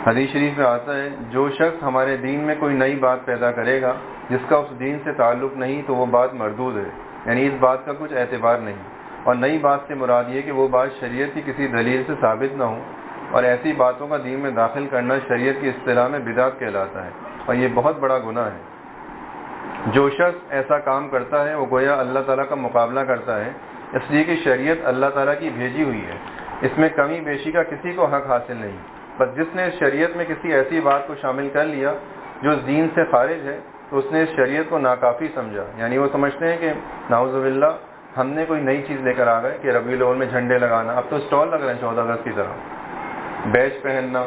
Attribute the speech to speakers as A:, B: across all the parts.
A: حدیث شریف میں آتا ہے جو شخص ہمارے دین میں کوئی نئی بات پیدا کرے گا جس کا اس دین سے تعلق نہیں تو وہ بات مردود ہے، یعنی اس بات کا کچھ اعتبار نہیں۔ اور نئی بات سے مراد یہ کہ وہ بات شریعت کی کسی دلیل سے ثابت نہ ہو، اور ایسی باتوں کا دین میں داخل کرنا شریعت کی اصطلاح میں بدعت کہلاتا ہے، اور یہ بہت بڑا گناہ ہے۔ جو شخص ایسا کام کرتا ہے وہ گویا اللہ تعالیٰ کا مقابلہ کرتا ہے، اس لیے کہ شریعت اللہ تعالیٰ کی بھیجی ہوئی ہے، اس میں کمی بیشی کا کسی کو حق حاصل نہیں۔ بس جس نے شریعت میں کسی ایسی بات کو شامل کر لیا جو دین سے خارج ہے تو اس نے اس شریعت کو ناکافی سمجھا، یعنی وہ سمجھتے ہیں کہ نعوذ باللہ ہم نے کوئی نئی چیز لے کر آ گئے کہ ربیع الاول میں جھنڈے لگانا، اب تو اسٹال لگ رہے ہیں 14 اگست کی طرح، بیج پہننا،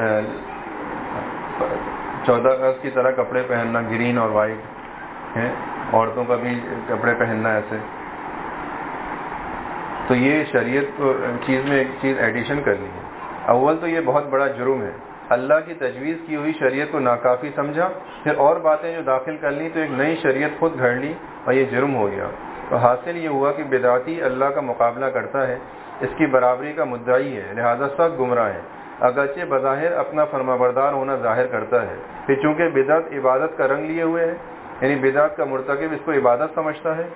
A: 14 اگست کی طرح کپڑے پہننا گرین اور وائٹ ہے، عورتوں کا بھی کپڑے پہننا ایسے، تو یہ شریعت کو چیز میں ایک چیز ایڈیشن کر لی ہے۔ اول تو یہ بہت بڑا جرم ہے، اللہ کی تجویز کی ہوئی شریعت کو ناکافی سمجھا، پھر اور باتیں جو داخل کر لی تو ایک نئی شریعت خود گھڑ لی اور یہ جرم ہو گیا۔ تو حاصل یہ ہوا کہ بدعتی اللہ کا مقابلہ کرتا ہے، اس کی برابری کا مدعی ہے، لہذا سخت گمراہ ہے، اگرچہ بظاہر اپنا فرمانبردار ہونا ظاہر کرتا ہے، پھر چونکہ بدعت عبادت کا رنگ لیے ہوئے ہے، یعنی بدعت کا مرتکب اس کو عبادت سمجھتا ہے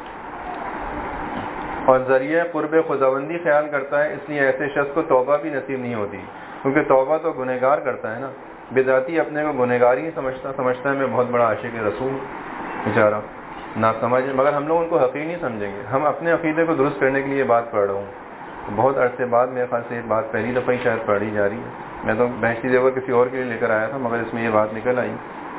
A: اور ذریعہ قرب خداوندی خیال کرتا ہے، اس لیے ایسے شخص کو توبہ بھی نصیب نہیں ہوتی، کیونکہ توبہ تو گنہگار کرتا ہے نا۔ بدعتی اپنے کو گنہگار ہی سمجھتا ہے میں بہت بڑا عاشق رسول بیچارہ نہ سمجھ، مگر ہم لوگ ان کو حقیر نہیں سمجھیں گے۔ ہم اپنے عقیدے کو درست کرنے کے لیے یہ بات پڑھ رہا ہوں، بہت عرصے بعد میرے خیال سے یہ بات پہلی دفعہ ہی شاید پڑھی جا رہی ہے، میں تو بحثی دیور کسی اور کے لیے لے کر آیا تھا، مگر اس میں یہ بات نکل آئی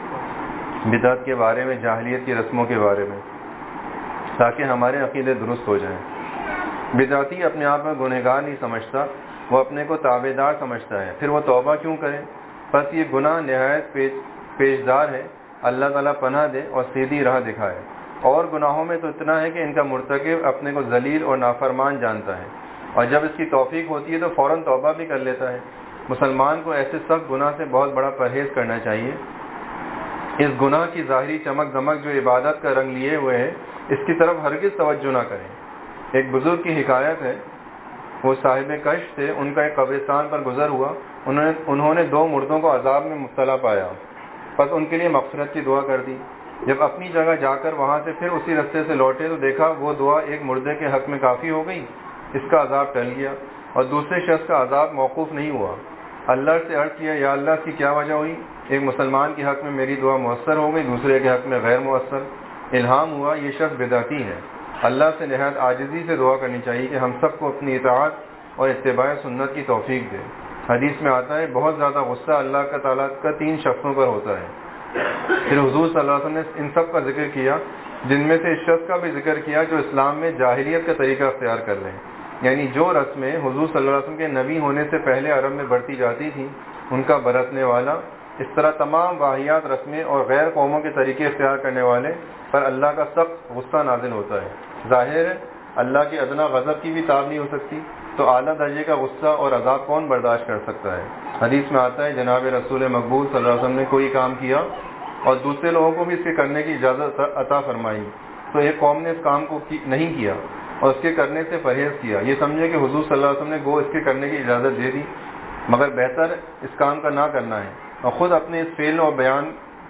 A: بدعت کے بارے میں، جاہلیت کی رسموں کے بارے میں، تاکہ ہمارے عقیدے درست ہو جائیں۔ بدعتی اپنے آپ میں گنہگار نہیں سمجھتا، وہ اپنے کو تابع دار سمجھتا ہے، پھر وہ توبہ کیوں کرے؟ بس یہ گناہ نہایت پیچدار ہے، اللہ تعالیٰ پناہ دے اور سیدھی راہ دکھائے۔ اور گناہوں میں تو اتنا ہے کہ ان کا مرتکب اپنے کو ذلیل اور نافرمان جانتا ہے، اور جب اس کی توفیق ہوتی ہے تو فوراً توبہ بھی کر لیتا ہے۔ مسلمان کو ایسے سخت گناہ سے بہت بڑا پرہیز کرنا چاہیے۔ اس گناہ کی ظاہری چمک دمک جو عبادت کا رنگ لیے ہوئے ہے، اس کی طرف ہرگز توجہ نہ کریں۔ ایک بزرگ کی حکایت ہے، وہ صاحب کشف تھے، ان کا ایک قبرستان پر گزر ہوا، انہوں نے 2 مردوں کو عذاب میں مبتلا پایا، بس ان کے لیے مغفرت کی دعا کر دی۔ جب اپنی جگہ جا کر وہاں سے پھر اسی رستے سے لوٹے تو دیکھا وہ دعا ایک مردے کے حق میں کافی ہو گئی، اس کا عذاب ٹل گیا، اور دوسرے شخص کا عذاب موقوف نہیں ہوا۔ اللہ سے عرض کیا، یا اللہ اس کی کیا وجہ ہوئی؟ ایک مسلمان کے حق میں میری دعا مؤثر ہو گئی، دوسرے کے حق میں غیر مؤثر۔ الہام ہوا یہ شخص بدعتی ہے۔ اللہ سے نہایت عاجزی سے دعا کرنی چاہیے کہ ہم سب کو اپنی اطاعت اور اتباع سنت کی توفیق دے۔ حدیث میں آتا ہے بہت زیادہ غصہ اللہ تعالیٰ کا 3 شخصوں پر ہوتا ہے۔ پھر حضور صلی اللہ علیہ وسلم نے ان سب کا ذکر کیا، جن میں سے اس شخص کا بھی ذکر کیا جو اسلام میں جاہلیت کا طریقہ اختیار کر لیں، یعنی جو رسمیں حضور صلی اللہ علیہ وسلم کے نبی ہونے سے پہلے عرب میں برتی جاتی تھیں ان کا برتنے والا، اس طرح تمام واحیات رسمیں اور غیر قوموں کے طریقے اختیار کرنے والے پر اللہ کا سخت غصہ نازل ہوتا ہے۔ ظاہر ہے اللہ کے ادنا غضب کی بھی تاب نہیں ہو سکتی، تو اعلیٰ درجے کا غصہ اور عذاب کون برداشت کر سکتا ہے؟ حدیث میں آتا ہے جناب رسول مقبول صلی اللہ علیہ وسلم نے کوئی کام کیا اور دوسرے لوگوں کو بھی اس کے کرنے کی اجازت عطا فرمائی، تو ایک قوم نے اس کام کو نہیں کیا اور اس کے کرنے سے پرہیز کیا، یہ سمجھے کہ حضور صلی اللہ علیہ وسلم نے اس کے کرنے کی اجازت دے دی، مگر بہتر اس کام کا نہ کرنا ہے، اور خود اپنے اس فعل اور بیان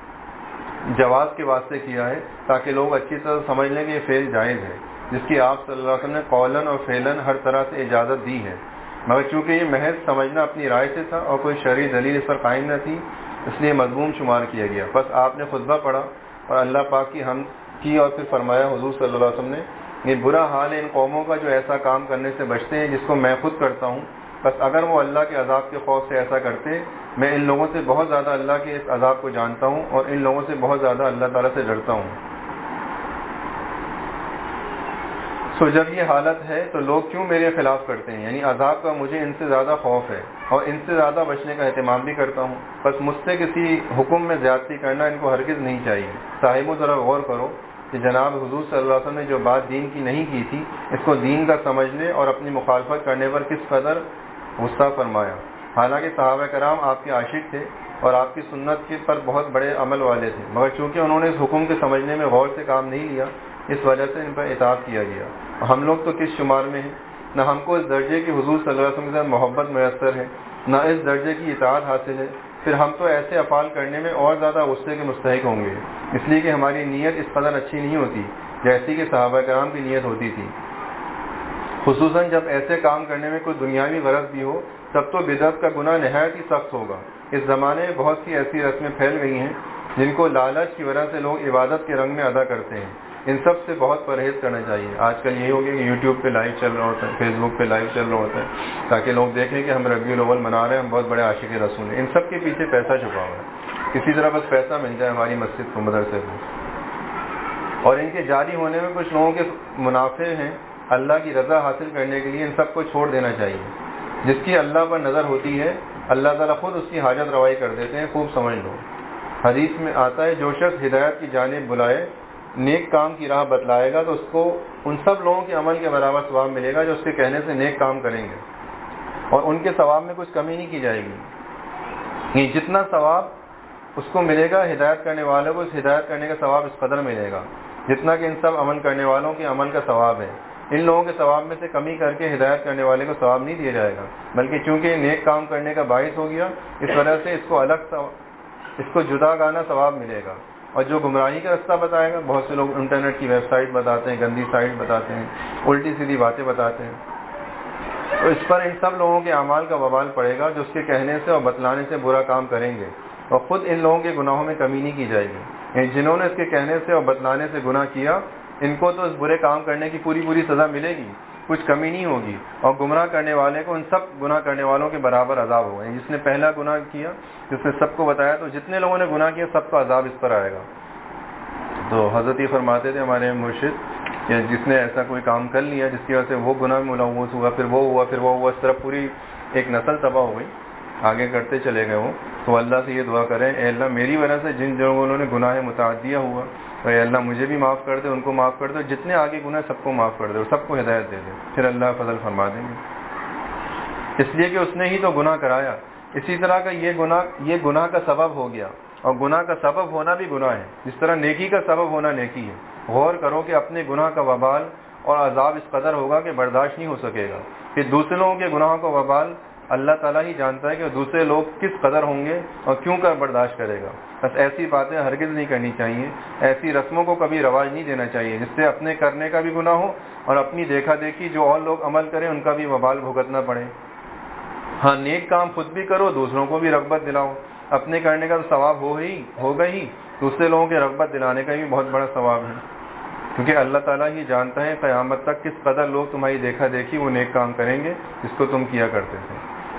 A: جواز کے واسطے کیا ہے تاکہ لوگ اچھی طرح سمجھ لیں کہ یہ فعل جائز ہے، جس کی آپ صلی اللہ علیہ وسلم نے قولاً اور فعلاً ہر طرح سے اجازت دی ہے، مگر چونکہ یہ محض سمجھنا اپنی رائے سے تھا اور کوئی شرعی دلیل اس پر قائم نہ تھی، اس لیے مذموم شمار کیا گیا۔ بس آپ نے خطبہ پڑھا اور اللہ پاک کی حمد کی اور پھر فرمایا حضور صلی اللہ علیہ وسلم نے، یہ برا حال ہے ان قوموں کا جو ایسا کام کرنے سے بچتے ہیں جس کو میں خود کرتا ہوں، بس اگر وہ اللہ کے عذاب کے خوف سے ایسا کرتے، میں ان لوگوں سے بہت زیادہ اللہ کے اس عذاب کو جانتا ہوں اور ان لوگوں سے بہت زیادہ اللہ تعالیٰ سے ڈرتا ہوں۔ جب یہ حالت ہے تو لوگ کیوں میرے خلاف کرتے ہیں، یعنی عذاب کا مجھے ان سے زیادہ خوف ہے اور ان سے زیادہ بچنے کا اہتمام بھی کرتا ہوں، بس مجھ سے کسی حکم میں زیادتی کرنا ان کو ہرگز نہیں چاہیے۔ صاحبوں ذرا غور کرو کہ جناب حضور صلی اللہ علیہ وسلم نے جو بات دین کی نہیں کی تھی اس کو دین کا سمجھنے اور اپنی مخالفت کرنے پر کس قدر غصہ فرمایا۔ حالانکہ صحابہ کرام آپ کے عاشق تھے اور آپ کی سنت کے پر بہت بڑے عمل والے تھے، مگر چونکہ انہوں نے اس حکم کے سمجھنے میں غور سے کام نہیں لیا، اس وجہ سے ان پر اطاعت کیا گیا۔ ہم لوگ تو کس شمار میں ہیں؟ نہ ہم کو اس درجے کی حضور صلی اللہ علیہ وسلم کے ساتھ محبت میسر ہے نہ اس درجے کی اطاعت حاصل ہے، پھر ہم تو ایسے افعال کرنے میں اور زیادہ غصے کے مستحق ہوں گے، اس لیے کہ ہماری نیت اس قدر اچھی نہیں ہوتی جیسی کہ صحابہ کرام کی نیت ہوتی تھی، خصوصاً جب ایسے کام کرنے میں کوئی دنیاوی غرض بھی ہو، تب تو بدعت کا گناہ نہایت ہی سخت ہوگا۔ اس زمانے میں بہت سی ایسی رسمیں پھیل گئی ہیں جن کو لالچ کی وجہ سے لوگ عبادت کے رنگ میں ادا کرتے ہیں، ان سب سے بہت پرہیز کرنا چاہیے۔ آج کل یہی ہو گیا کہ یوٹیوب پہ لائیو چل رہا ہوتا ہے، فیس بک پہ لائیو چل رہا ہوتا ہے تاکہ لوگ دیکھیں کہ ہم ربیع الاول منا رہے ہیں، ہم بہت بڑے عاشق رسول ہیں۔ ان سب کے پیچھے پیسہ چھپا ہوا ہے، کسی طرح بس پیسہ مل جائے ہماری مسجد کو، مدرسے کو، اور ان کے جاری ہونے میں کچھ لوگوں کے منافع ہیں۔ اللہ کی رضا حاصل کرنے کے لیے ان سب کو چھوڑ دینا چاہیے۔ جس کی اللہ پر نظر ہوتی ہے، اللہ تعالیٰ خود اس کی حاجت روائی کر دیتے ہیں، خوب سمجھ لو۔ حدیث میں آتا ہے جو شخص ہدایت کی جانب بلائے، نیک کام کی راہ بتلائے گا تو اس کو ان سب لوگوں کے عمل کے برابر ثواب ملے گا جو اس کے کہنے سے نیک کام کریں گے، اور ان کے ثواب میں کچھ کمی نہیں کی جائے گی۔ جتنا ثواب اس کو ملے گا ہدایت کرنے والوں کو، اس ہدایت کرنے کا ثواب اس قدر ملے گا جتنا کہ ان سب عمل کرنے والوں کے عمل کا ثواب ہے۔ ان لوگوں کے ثواب میں سے کمی کر کے ہدایت کرنے والے کو ثواب نہیں دیا جائے گا، بلکہ چونکہ نیک کام کرنے کا باعث ہو گیا، اس وجہ سے اس کو جدا گانا ثواب ملے گا۔ اور جو گمراہی کا رستہ بتائے گا، بہت سے لوگ انٹرنیٹ کی ویب سائٹ بتاتے ہیں، گندی سائٹ بتاتے ہیں، الٹی سیدھی باتیں بتاتے ہیں، تو اس پر ان سب لوگوں کے اعمال کا وبال پڑے گا جو اس کے کہنے سے اور بتلانے سے برا کام کریں گے، اور خود ان لوگوں کے گناہوں میں کمی نہیں کی جائے گی۔ جنہوں نے اس کے کہنے سے اور بتلانے سے گناہ کیا، ان کو تو اس برے کام کرنے کی پوری سزا ملے گی، کچھ کمی نہیں ہوگی، اور گمراہ کرنے والے کو ان سب گناہ کرنے والوں کے برابر عذاب ہوگا۔ جس نے پہلا گناہ کیا، جس نے سب کو بتایا، تو جتنے لوگوں نے گناہ کیا سب کا عذاب اس پر آئے گا۔ تو حضرت یہ فرماتے تھے ہمارے مرشد کہ جس نے ایسا کوئی کام کر لیا جس کی وجہ سے وہ گناہ میں ملوث ہوا، پھر وہ ہوا، اس طرح پوری ایک نسل تباہ ہو گئی، آگے کرتے چلے گئے وہ، تو اللہ سے یہ دعا کریں، اے اللہ میری وجہ سے جن لوگوں نے گناہ متعدیہ ہوا، اے اللہ مجھے بھی معاف کر دے، ان کو معاف کر دے، جتنے آگے گناہ سب کو معاف کر دے اور سب کو ہدایت دے دے، پھر اللہ فضل فرما دیں گے، اس لیے کہ اس نے ہی تو گناہ کرایا۔ اسی طرح کا یہ گناہ کا سبب ہو گیا، اور گناہ کا سبب ہونا بھی گناہ ہے، جس طرح نیکی کا سبب ہونا نیکی ہے۔ غور کرو کہ اپنے گناہ کا وبال اور عذاب اس قدر ہوگا کہ برداشت نہیں ہو سکے گا، پھر دوسرے لوگوں کے گناہوں کا وبال اللہ تعالیٰ ہی جانتا ہے کہ دوسرے لوگ کس قدر ہوں گے اور کیوں کر برداشت کرے گا۔ بس ایسی باتیں ہرگز نہیں کرنی چاہیے، ایسی رسموں کو کبھی رواج نہیں دینا چاہیے جس سے اپنے کرنے کا بھی گناہ ہو اور اپنی دیکھا دیکھی جو اور لوگ عمل کریں ان کا بھی وبال بھگتنا پڑے۔ ہاں، نیک کام خود بھی کرو، دوسروں کو بھی رغبت دلاؤ، اپنے کرنے کا تو ثواب ہوگا ہی، دوسرے لوگوں کے رغبت دلانے کا بھی بہت بڑا ثواب ہے، کیونکہ اللہ تعالیٰ ہی جانتا ہے قیامت تک کس قدر لوگ تمہاری دیکھا دیکھی وہ نیک کام کریں گے جس کو تم کیا کرتے تھے۔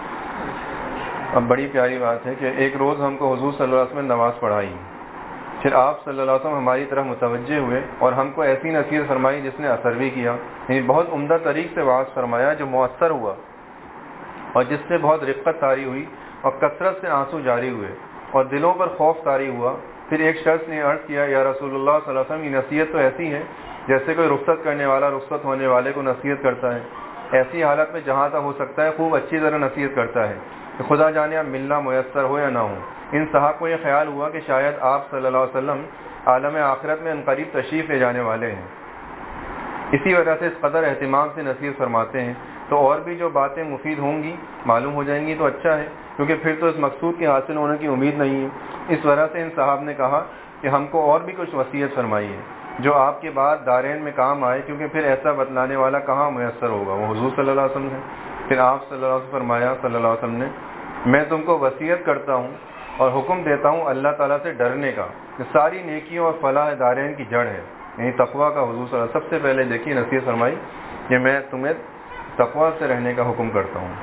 A: اب بڑی پیاری بات ہے کہ ایک روز ہم کو حضور صلی اللہ علیہ وسلم نے نماز پڑھائی، پھر آپ صلی اللہ علیہ وسلم ہماری طرف متوجہ ہوئے اور ہم کو ایسی نصیحت فرمائی جس نے اثر بھی کیا، یعنی بہت عمدہ طریق سے واعظ فرمایا جو مؤثر ہوا اور جس سے بہت رقت طاری ہوئی اور کثرت سے آنسو جاری ہوئے اور دلوں پر خوف طاری ہوا۔ پھر ایک شخص نے عرض کیا، یا رسول اللہ صلی اللہ علیہ وسلم، یہ نصیحت تو ایسی ہے جیسے کوئی رخصت کرنے والا رخصت ہونے والے کو نصیحت کرتا ہے، ایسی حالت میں جہاں تک ہو سکتا ہے خوب اچھی طرح نصیحت کرتا ہے کہ خدا جانے اب ملنا میسر ہو یا نہ ہو۔ ان صحابہ کو یہ خیال ہوا کہ شاید آپ صلی اللہ علیہ وسلم عالم آخرت میں عنقریب تشریف لے جانے والے ہیں، اسی وجہ سے اس قدر اہتمام سے نصیحت فرماتے ہیں، تو اور بھی جو باتیں مفید ہوں گی معلوم ہو جائیں گی تو اچھا ہے، کیونکہ پھر تو اس مقصود کے حاصل ہونے کی امید نہیں ہے۔ اس وجہ سے ان صاحب نے کہا کہ ہم کو اور بھی کچھ وصیت فرمائیے جو آپ کے بعد دارین میں کام آئے، کیونکہ پھر ایسا بتلانے والا کہاں میسر ہوگا، وہ حضور صلی اللہ علیہ وسلم ہے۔ پھر آپ صلی اللہ علیہ وسلم فرمایا صلی اللہ علیہ وسلم نے، میں تم کو وصیت کرتا ہوں اور حکم دیتا ہوں اللہ تعالیٰ سے ڈرنے کا، کہ ساری نیکیوں اور فلاح دارین کی جڑ ہے، یعنی تقویٰ کا۔ حضور صلی اللہ علیہ وسلم سب سے پہلے دیکھیے نصیحت فرمائی کہ میں تمہیں تقویٰ سے رہنے کا حکم کرتا ہوں۔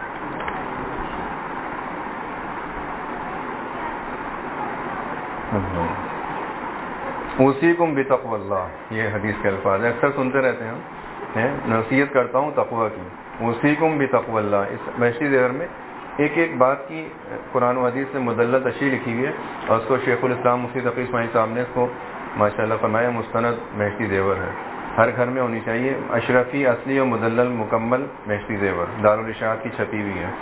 A: اوصیکم بتقوی اللہ، یہ حدیث کے الفاظ ہیں، اکثر سنتے رہتے ہیں ہم، نصیحت کرتا ہوں تقویٰ کی، اوصیکم بتقوی اللہ۔ اس بحثی زیور میں ایک بات کی قرآن و حدیث سے مدلل تشریح لکھی ہوئی ہے، اور اس کو شیخ الاسلام مفتی تقی اسماعیل صاحب نے اس کو ماشاءاللہ فرمایا مستند بحثی زیور ہے، ہر گھر میں ہونی چاہیے، اشرفی اصلی اور مدلل مکمل بحثی زیور، دارالارشاد کی چھپی ہوئی ہے۔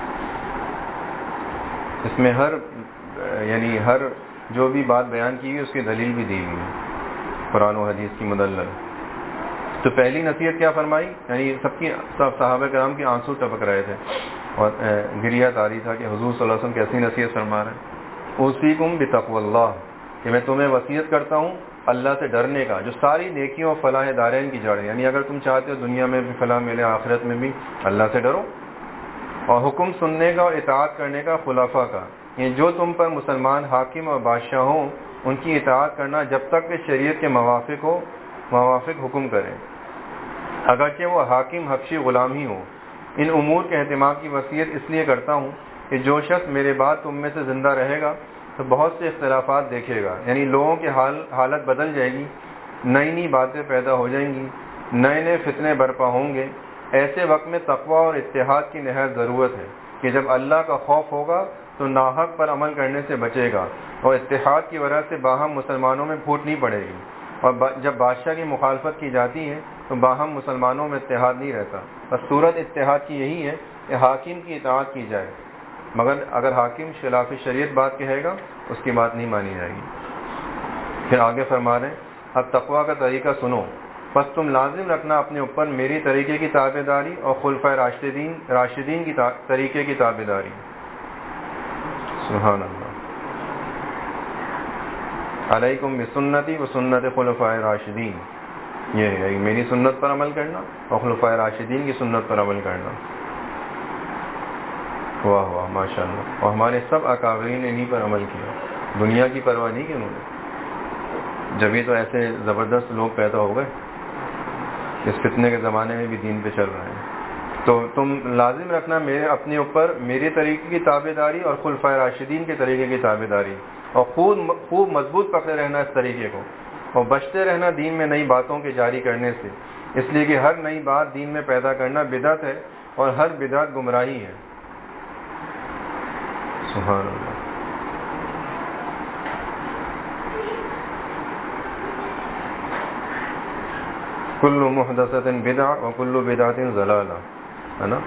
A: اس میں ہر جو بھی بات بیان کی ہوئی اس کی دلیل بھی دی ہوئی ہے، قرآن و حدیث کی مدلل۔ تو پہلی نصیحت کیا فرمائی، یعنی سب صحابہ کرام کے آنسو ٹپک رہے تھے، اور گریہ تاری تھا کہ حضور صلی اللہ علیہ وسلم کیسی نصیحت فرما رہے ہیں، اوصیکم بتقوی اللہ، کہ میں تمہیں وصیت کرتا ہوں اللہ سے ڈرنے کا، جو ساری نیکیوں اور فلاح دارین کی جڑ ہے۔ یعنی اگر تم چاہتے ہو دنیا میں بھی فلاح ملے، آخرت میں بھی، اللہ سے ڈرو۔ اور حکم سننے کا اور اطاعت کرنے کا خلفاء کا، یہ جو تم پر مسلمان حاکم اور بادشاہ ہوں ان کی اطاعت کرنا جب تک کہ شریعت کے موافق حکم کریں، اگرچہ وہ حاکم حبشی غلام ہی ہو۔ ان امور کے اہتمام کی وصیت اس لیے کرتا ہوں کہ جو شخص میرے بعد تم میں سے زندہ رہے گا تو بہت سے اختلافات دیکھے گا، یعنی لوگوں کی حالت بدل جائے گی، نئی باتیں پیدا ہو جائیں گی، نئے فتنے برپا ہوں گے۔ ایسے وقت میں تقوی اور اتحاد کی نہایت ضرورت ہے کہ جب اللہ کا خوف ہوگا تو ناحق پر عمل کرنے سے بچے گا، اور اتحاد کی وجہ سے باہم مسلمانوں میں پھوٹ نہیں پڑے گی۔ اور جب بادشاہ کی مخالفت کی جاتی ہے تو باہم مسلمانوں میں اتحاد نہیں رہتا۔ بس صورت اتحاد کی یہی ہے کہ حاکم کی اطاعت کی جائے، مگر اگر حاکم خلاف شریعت بات کہے گا اس کی بات نہیں مانی جائے گی۔ پھر آگے فرما رہے ہیں، اب تقویٰ کا طریقہ سنو، بس تم لازم رکھنا اپنے اوپر میری طریقے کی تابع داری اور خلفائے راشدین کی طریقے کی تابع داری۔ سبحان اللہ۔ علیکم بسنتی و سنت خلفائے راشدین، یہ ہے میری سنت پر عمل کرنا اور خلفائے راشدین کی سنت پر عمل کرنا۔ واہ واہ، ماشاء اللہ۔ اور ہمارے سب اکابرین نے انہی پر عمل کیا، دنیا کی پرواہ نہیں کی انہوں نے، جبھی تو ایسے زبردست لوگ پیدا ہو گئے، اس فتنے کے زمانے میں بھی دین پہ چل رہے ہیں۔ تو تم لازم رکھنا میرے اپنے اوپر میرے طریقے کی تابع داری اور خلفائے راشدین کے طریقے کی تابع داری، اور خوب مضبوط پکڑے رہنا اس طریقے کو، اور بچتے رہنا دین میں نئی باتوں کے جاری کرنے سے، اس لیے کہ ہر نئی بات دین میں پیدا کرنا بدعت ہے، اور ہر بدعت گمراہی ہے۔ سبحان اللہ۔ کل محدثۃ بدعہ وکل بدعۃ ضلالہ، ہے نا؟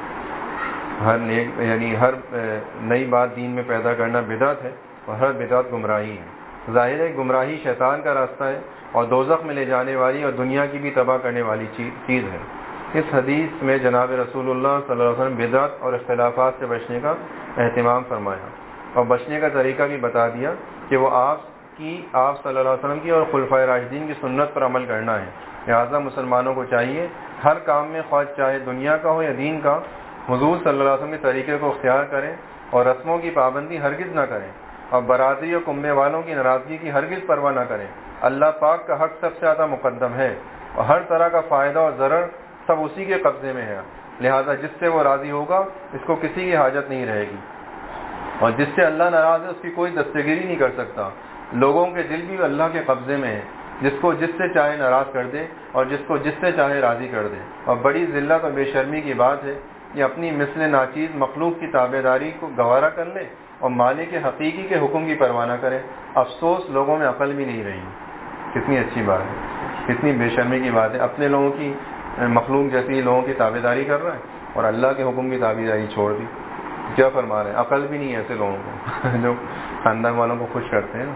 A: ہر نئی بات دین میں پیدا کرنا بدعت ہے، اور ہر بدعت گمراہی ہے۔ ظاہر ہے گمراہی شیطان کا راستہ ہے اور دوزخ میں لے جانے والی اور دنیا کی بھی تباہ کرنے والی چیز ہے۔ اس حدیث میں جناب رسول اللہ صلی اللہ علیہ وسلم بدعت اور اختلافات سے بچنے کا اہتمام فرمایا، اور بچنے کا طریقہ بھی بتا دیا کہ وہ آپ صلی اللہ علیہ وسلم کی اور خلفائے راشدین کی سنت پر عمل کرنا ہے۔ لہٰذا مسلمانوں کو چاہیے ہر کام میں، خواہ چاہے دنیا کا ہو یا دین کا، حضور صلی اللہ علیہ وسلم کے طریقے کو اختیار کریں اور رسموں کی پابندی ہرگز نہ کریں، اور برادری اور کنبے والوں کی ناراضگی کی ہرگز پرواہ نہ کریں۔ اللہ پاک کا حق سب سے زیادہ مقدم ہے، اور ہر طرح کا فائدہ اور ضرر سب اسی کے قبضے میں ہے، لہذا جس سے وہ راضی ہوگا اس کو کسی کی حاجت نہیں رہے گی، اور جس سے اللہ ناراض ہے اس کی کوئی دستگیری نہیں کر سکتا۔ لوگوں کے دل بھی اللہ کے قبضے میں ہے، جس کو جس سے چاہے ناراض کر دے اور جس کو جس سے چاہے راضی کر دے۔ اور بڑی ذلت اور بے شرمی کی بات ہے کہ اپنی مثل ناچیز مخلوق کی تابع داری کو گوارا کر لے اور مالک حقیقی کے حکم کی پرواہ نہ کرے۔ افسوس لوگوں میں عقل بھی نہیں رہی۔ کتنی اچھی بات ہے، کتنی بے شرمی کی بات ہے، اپنے لوگوں کی مخلوق جیسی لوگوں کی تابع داری کر رہا ہے اور اللہ کے حکم کی تابع داری چھوڑ دی۔ کیا فرما رہے ہیں؟ عقل بھی نہیں ہے ایسے لوگوں کو جو خاندان والوں کو خوش کرتے ہیں نا۔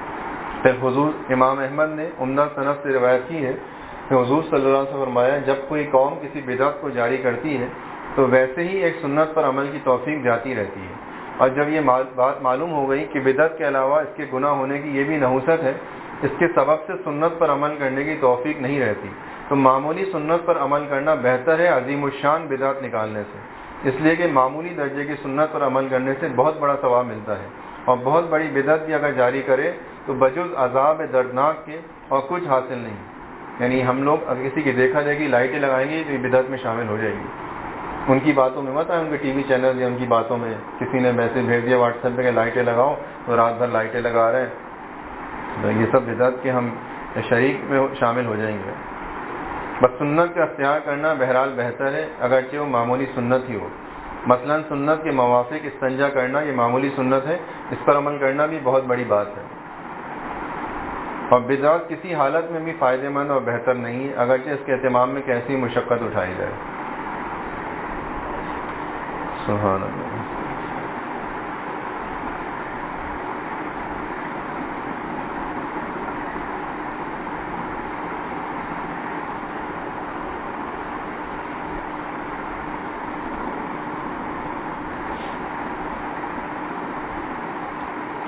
A: پھر حضور امام احمد نے عمدہ صنف سے روایت کی ہے کہ حضور صلی اللہ علیہ وسلم فرمایا، جب کوئی قوم کسی بدعت کو جاری کرتی ہے تو ویسے ہی ایک سنت پر عمل کی توفیق جاتی رہتی ہے، اور جب یہ بات معلوم ہو گئی کہ بدعت کے علاوہ اس کے گناہ ہونے کی یہ بھی نحوست ہے، اس کے سبب سے سنت پر عمل کرنے کی توفیق نہیں رہتی، تو معمولی سنت پر عمل کرنا بہتر ہے عظیم الشان بدعت نکالنے سے، اس لیے کہ معمولی درجے کی سنت پر عمل کرنے سے بہت بڑا ثواب ملتا ہے، اور بہت بڑی بدعت بھی اگر جاری کرے تو بجز عذاب دردناک کے اور کچھ حاصل نہیں۔ یعنی ہم لوگ اگر کسی کی دیکھا دیکھی لائٹیں لگائیں گے تو یہ بدعت میں شامل ہو جائے گی۔ ان کی باتوں میں مت ہے، ان کے ٹی وی چینل یا ان کی باتوں میں کسی نے میسج بھیج دیا واٹس ایپ پہ کہ لائٹیں لگاؤ، تو رات بھر لائٹیں لگا رہے ہیں، تو یہ سب بدعت کے ہم شریک میں شامل ہو جائیں گے۔ بس سنت کا اختیار کرنا بہرحال بہتر ہے، اگرچہ وہ معمولی سنت ہی ہو۔ مثلا سنت کے موافق استنجا کرنا یہ معمولی سنت ہے، اس پر عمل کرنا بھی بہت بڑی بات ہے، اور بدعت کسی حالت میں بھی فائدہ مند اور بہتر نہیں ہے، اگرچہ اس کے اہتمام میں کیسی مشقت اٹھائی جائے۔ سبحان اللہ۔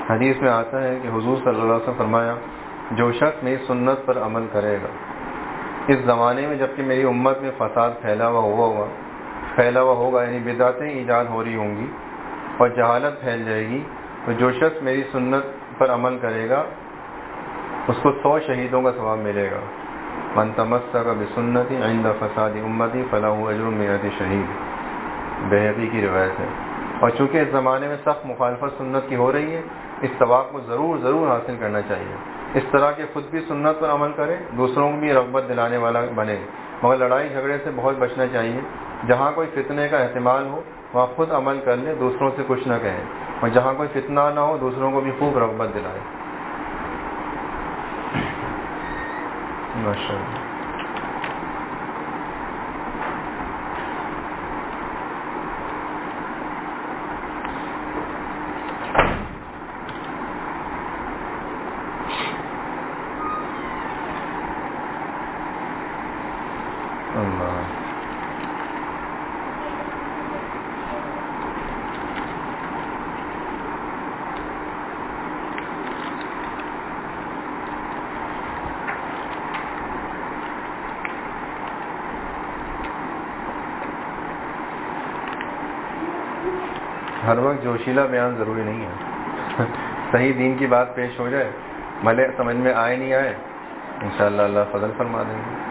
A: حدیث میں آتا ہے کہ حضور صلی اللہ علیہ وسلم فرمایا جو شخص میری سنت پر عمل کرے گا اس زمانے میں جبکہ میری امت میں فساد پھیلا ہوا ہوگا یعنی بدعتیں ایجاد ہو رہی ہوں گی اور جہالت پھیل جائے گی، تو جو شخص میری سنت پر عمل کرے گا اس کو 100 شہیدوں کا ثواب ملے گا۔ من تمسک بسنتی عند فساد امتی فلہ اجر 100 شہید، بہقی کی روایت ہے۔ اور چونکہ اس زمانے میں سخت مخالفت سنت کی ہو رہی ہے، اس ثواب کو ضرور حاصل کرنا چاہیے۔ اس طرح کہ خود بھی سنت پر عمل کرے، دوسروں کو بھی رغبت دلانے والا بنے، مگر لڑائی جھگڑے سے بہت بچنا چاہیے۔ جہاں کوئی فتنے کا احتمال ہو وہاں خود عمل کر لے، دوسروں سے کچھ نہ کہیں، اور جہاں کوئی فتنہ نہ ہو دوسروں کو بھی خوب رغبت دلائے۔ ماشاء اللہ۔ ہر وقت جوشیلا بیان ضروری نہیں ہے، صحیح دین کی بات پیش ہو جائے، بھلے سمجھ میں آئے نہیں آئے، انشاءاللہ اللہ فضل فرما دیں گے۔